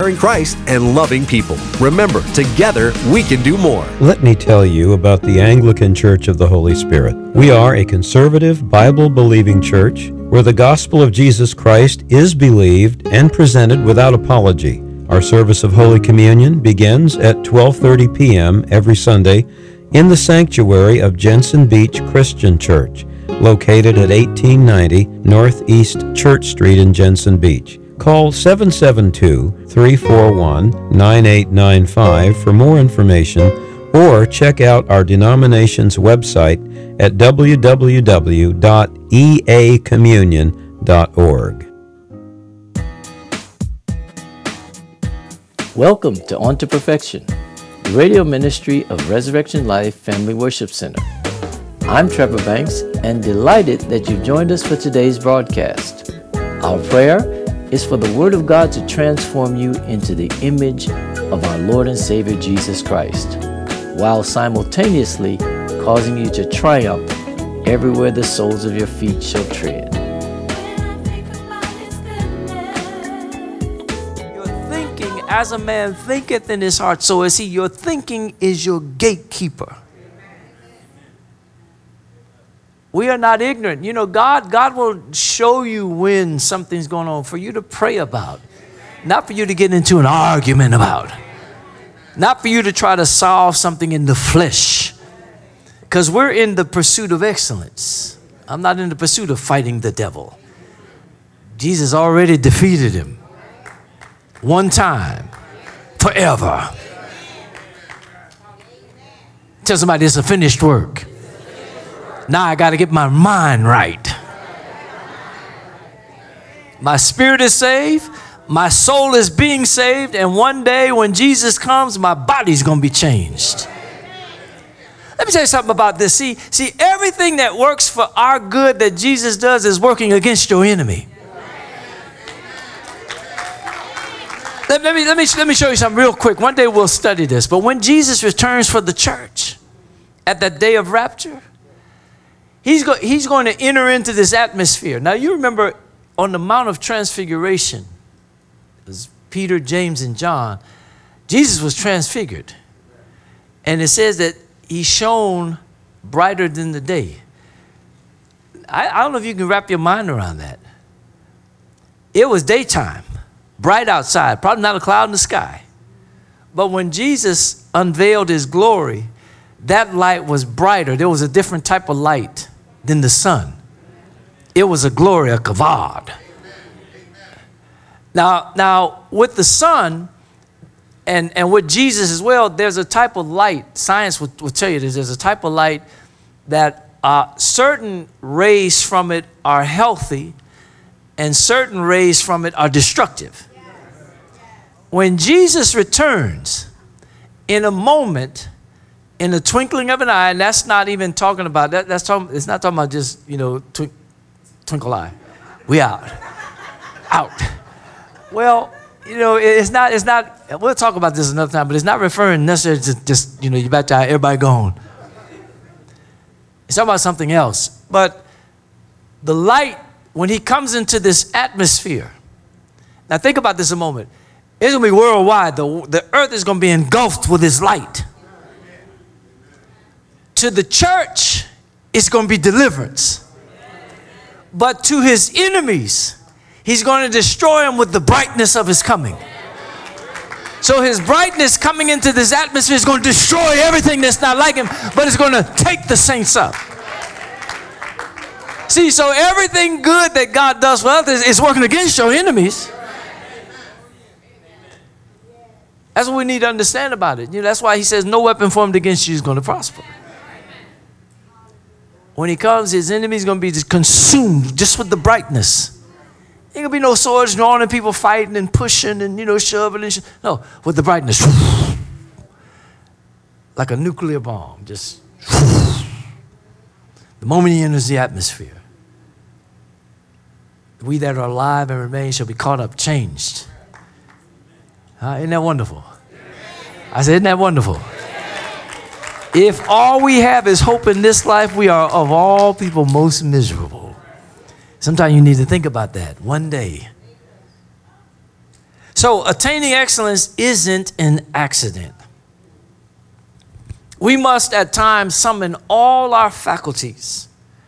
Christ and loving people. Remember, together we can do more. Let me tell you about the Anglican Church of the Holy Spirit. We are a conservative, Bible-believing church where the gospel of Jesus Christ is believed and presented without apology. Our service of Holy Communion begins at 12:30 p.m. every Sunday in the sanctuary of Jensen Beach Christian Church, located at 1890 Northeast Church Street in Jensen Beach. Call 772-341-9895 for more information, or check out our denomination's website at www.eacommunion.org. Welcome to On to Perfection, the radio ministry of Resurrection Life Family Worship Center. I'm Trevor Banks and delighted that you joined us for today's broadcast. Our prayer is for the Word of God to transform you into the image of our Lord and Savior Jesus Christ, while simultaneously causing you to triumph everywhere the soles of your feet shall tread. Your thinking, as a man thinketh in his heart, so is he. Your thinking is your gatekeeper. We are not ignorant. You know, God will show you when something's going on for you to pray about, not for you to get into an argument about, not for you to try to solve something in the flesh, because we're in the pursuit of excellence. I'm not in the pursuit of fighting the devil. Jesus already defeated him one time, forever. Tell somebody it's a finished work. Now I got to get my mind right. My spirit is saved. My soul is being saved. And one day when Jesus comes, my body's going to be changed. Let me tell you something about this. See, everything that works for our good that Jesus does is working against your enemy. Let me show you something real quick. One day we'll study this. But when Jesus returns for the church at that day of rapture, He's going to enter into this atmosphere. Now, you remember on the Mount of Transfiguration, it was Peter, James, and John, Jesus was transfigured. And it says that he shone brighter than the day. I don't know if you can wrap your mind around that. It was daytime, bright outside, probably not a cloud in the sky. But when Jesus unveiled his glory, that light was brighter. There was a different type of light than the sun. It was a glory, a kavod. Now with the sun and with Jesus as well, there's a type of light. Science will tell you this. There's a type of light that certain rays from it are healthy and certain rays from it are destructive. When Jesus returns, in a moment, in the twinkling of an eye, and that's not even talking about that. It's not talking about just, twinkle eye. We out. Well, it's not. We'll talk about this another time, but it's not referring necessarily to just, you back to everybody gone. It's talking about something else. But the light, when he comes into this atmosphere, now think about this a moment. It's going to be worldwide. The earth is going to be engulfed with his light. To the church, it's going to be deliverance. But to his enemies, he's going to destroy them with the brightness of his coming. So his brightness coming into this atmosphere is going to destroy everything that's not like him, but it's going to take the saints up. See, so everything good that God does for others is working against your enemies. That's what we need to understand about it. That's why he says no weapon formed against you is going to prosper. When he comes, his enemy's going to be just consumed just with the brightness. Ain't going to be no swords drawn and people fighting and pushing and, shoving and no, with the brightness. Like a nuclear bomb. Just the moment he enters the atmosphere, we that are alive and remain shall be caught up, changed. Isn't that wonderful? I said, isn't that wonderful? If all we have is hope in this life, we are of all people most miserable. Sometimes you need to think about that one day. So attaining excellence isn't an accident. We must at times summon all our faculties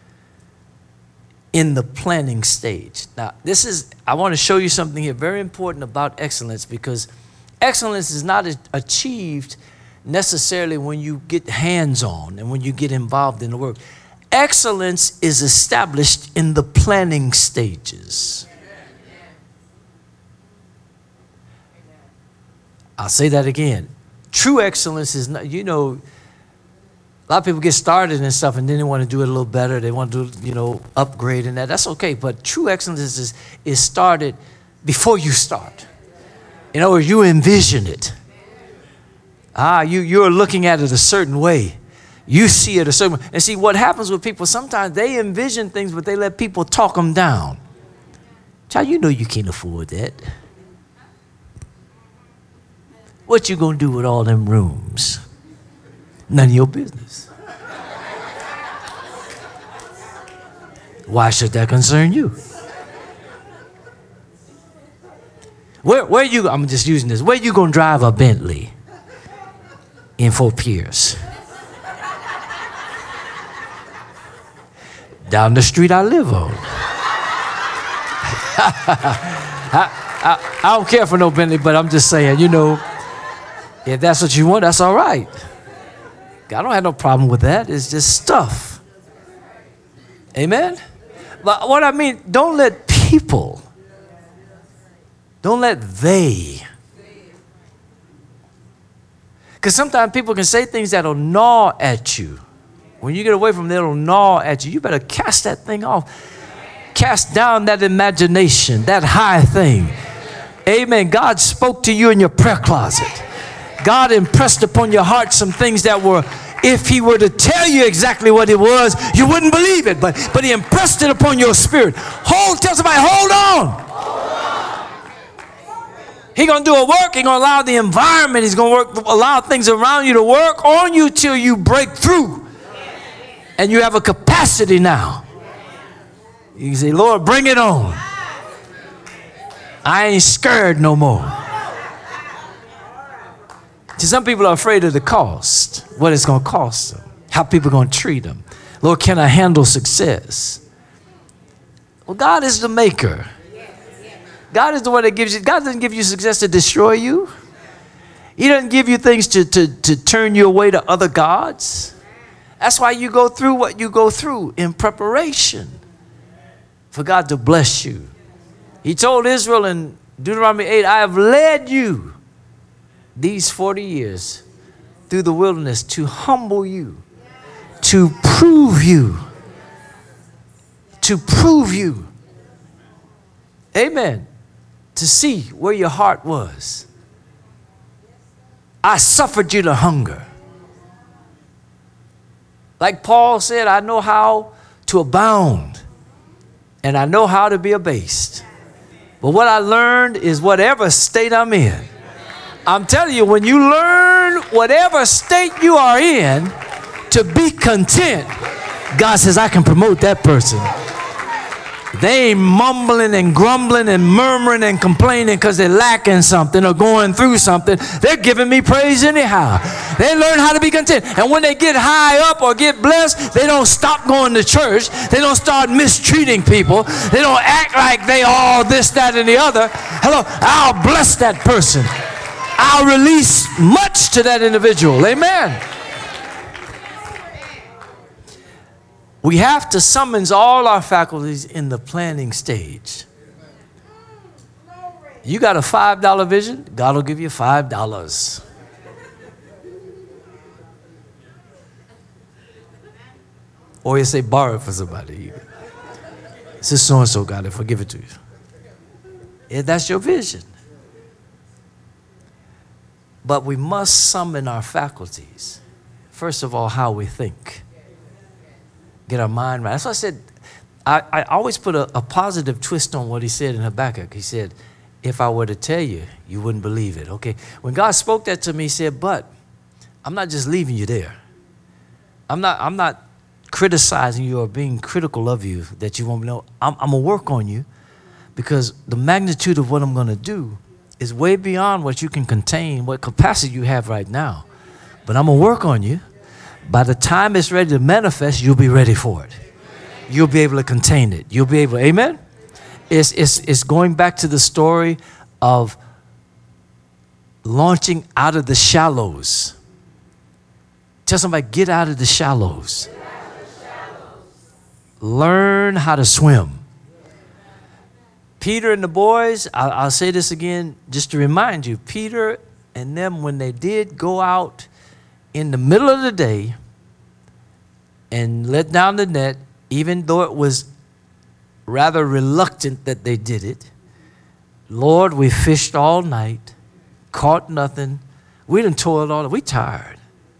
in the planning stage. Now, I want to show you something here very important about excellence, because excellence is not achieved necessarily when you get hands-on and when you get involved in the work. Excellence is established in the planning stages. I'll say that again. True excellence is not, a lot of people get started and stuff and then they want to do it a little better. They want to do, upgrade and that. That's okay. But true excellence is started before you start. In other words, you envision it. You're looking at it a certain way. You see it a certain way. And see, what happens with people, sometimes they envision things, but they let people talk them down. Child, you can't afford that. What you gonna do with all them rooms? None of your business. Why should that concern you? Where you? I'm just using this. Where you gonna drive a Bentley in Fort Pierce? Down the street I live on. I don't care for no Bentley, but I'm just saying, if that's what you want, that's all right. I don't have no problem with that. It's just stuff. Amen? But what I mean, don't let they. Because sometimes people can say things that'll gnaw at you. When you get away from them, it'll gnaw at you. You better cast that thing off. Cast down that imagination, that high thing. Amen. God spoke to you in your prayer closet. God impressed upon your heart some things that were, if he were to tell you exactly what it was, you wouldn't believe it. But he impressed it upon your spirit. Tell somebody, hold on. He's going to do a work. He's going to allow the environment. He's going to allow things around you to work on you till you break through. And you have a capacity now. You can say, Lord, bring it on. I ain't scared no more. See, some people are afraid of the cost, what it's going to cost them, how people are going to treat them. Lord, can I handle success? Well, God is the maker. God is the one that gives you. God doesn't give you success to destroy you. He doesn't give you things to turn you away to other gods. That's why you go through what you go through in preparation for God to bless you. He told Israel in Deuteronomy 8, I have led you these 40 years through the wilderness to humble you, to prove you, amen, to see where your heart was. I suffered you to hunger. Like Paul said, I know how to abound and I know how to be abased. But what I learned is whatever state I'm in. I'm telling you, when you learn whatever state you are in to be content, God says, I can promote that person. They ain't mumbling and grumbling and murmuring and complaining because they're lacking something or going through something. They're giving me praise anyhow. They learn how to be content. And when they get high up or get blessed, they don't stop going to church. They don't start mistreating people. They don't act like they all this, that, and the other. Hello, I'll bless that person. I'll release much to that individual. Amen. We have to summons all our faculties in the planning stage. You got a $5 vision, God will give you $5. Or you say borrow it for somebody. This is so-and-so, God, if I give it to you. Yeah, that's your vision. But we must summon our faculties. First of all, how we think. Get our mind right. That's why I said, I always put a positive twist on what he said in Habakkuk. He said, if I were to tell you, you wouldn't believe it. Okay. When God spoke that to me, he said, but I'm not just leaving you there. I'm not criticizing you or being critical of you that you won't know. I'm going to work on you because the magnitude of what I'm going to do is way beyond what you can contain, what capacity you have right now. But I'm going to work on you. By the time it's ready to manifest, you'll be ready for it. You'll be able to contain it. You'll be able, amen? It's going back to the story of launching out of the shallows. Tell somebody, get out of the shallows. Learn how to swim. Peter and the boys, I'll say this again just to remind you, Peter and them, when they did go out in the middle of the day and let down the net, even though it was rather reluctant that they did it, Lord, we fished all night, caught nothing. We done toiled all. We tired.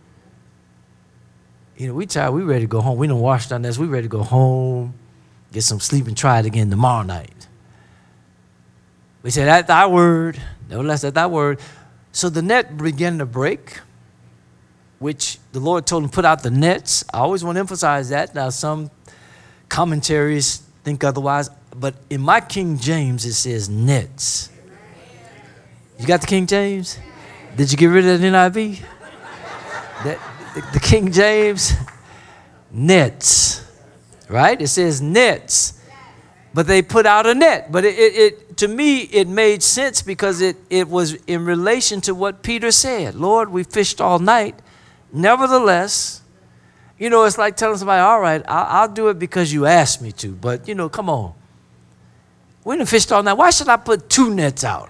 You know, we tired. We ready to go home. We done washed our nets. We ready to go home, get some sleep, and try it again tomorrow night. We said, at thy word, no less at thy word. So the net began to break, which the Lord told him, put out the nets. I always want to emphasize that. Now, some commentaries think otherwise, but in my King James, it says nets. You got the King James? Did you get rid of the NIV? The King James, nets, right? It says nets, but they put out a net. But it to me, it made sense because it was in relation to what Peter said. Lord, we fished all night. Nevertheless, you know, it's like telling somebody, all right, I'll do it because you asked me to. But, you know, come on. We done fished all night. Why should I put 2 nets out?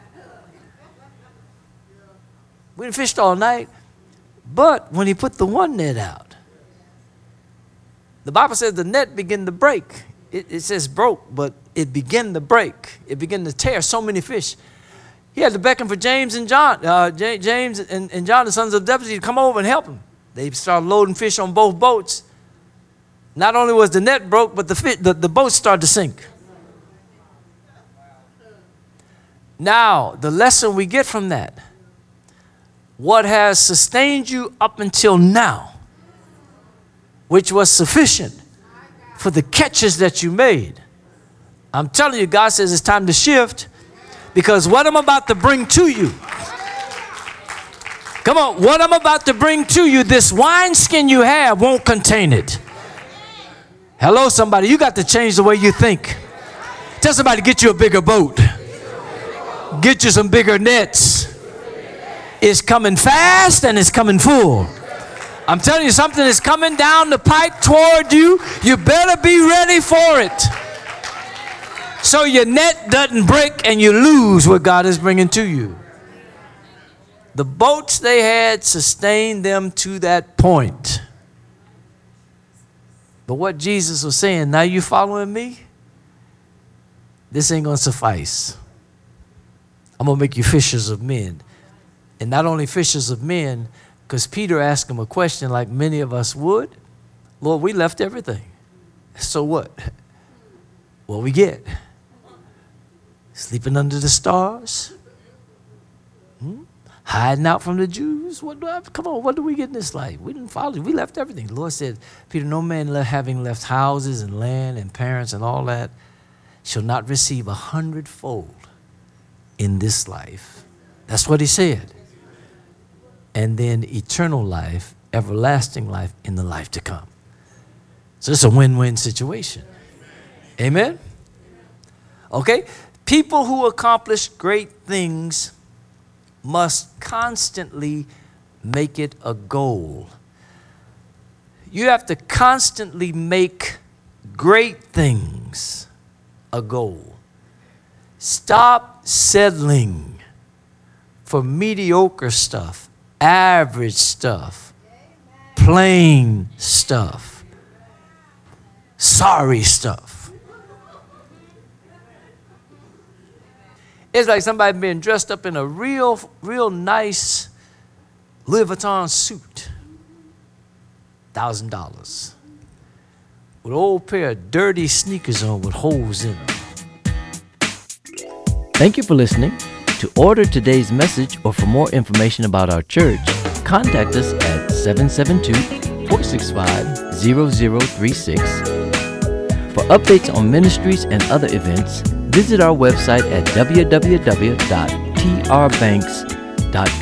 We done fished all night. But when he put the 1 net out, the Bible says the net began to break. It says broke, but it began to break. It began to tear so many fish. He had to beckon for James and John, James and John, the sons of Zebedee, to come over and help him. They started loading fish on both boats. Not only was the net broke, but the boat started to sink. Now, the lesson we get from that, what has sustained you up until now, which was sufficient for the catches that you made. I'm telling you, God says it's time to shift, because what I'm about to bring to you, come on, what I'm about to bring to you, this wineskin you have won't contain it. Hello, somebody, you got to change the way you think. Tell somebody, get you a bigger boat. Get you some bigger nets. It's coming fast and it's coming full. I'm telling you, something is coming down the pipe toward you. You better be ready for it, so your net doesn't break and you lose what God is bringing to you. The boats they had sustained them to that point. But what Jesus was saying, now you following me? This ain't going to suffice. I'm going to make you fishers of men. And not only fishers of men, because Peter asked him a question like many of us would. Lord, we left everything. So what? What we get? Sleeping under the stars? Hiding out from the Jews? Come on, what do we get in this life? We didn't follow you. We left everything. The Lord said, Peter, no man having left houses and land and parents and all that shall not receive 100-fold in this life. That's what he said. And then eternal life, everlasting life in the life to come. So it's a win-win situation. Amen? Okay? People who accomplish great things must constantly make it a goal. You have to constantly make great things a goal. Stop settling for mediocre stuff, average stuff, plain stuff, sorry stuff. It's like somebody being dressed up in a real nice Louis Vuitton suit, $1,000, with an old pair of dirty sneakers on with holes in them. Thank you for listening. To order today's message or for more information about our church, contact us at 772-465-0036. For updates on ministries and other events, visit our website at www.tpcg.org. trbanks.com.